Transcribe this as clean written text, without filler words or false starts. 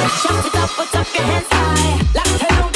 Shout it up, put up your hands high. Like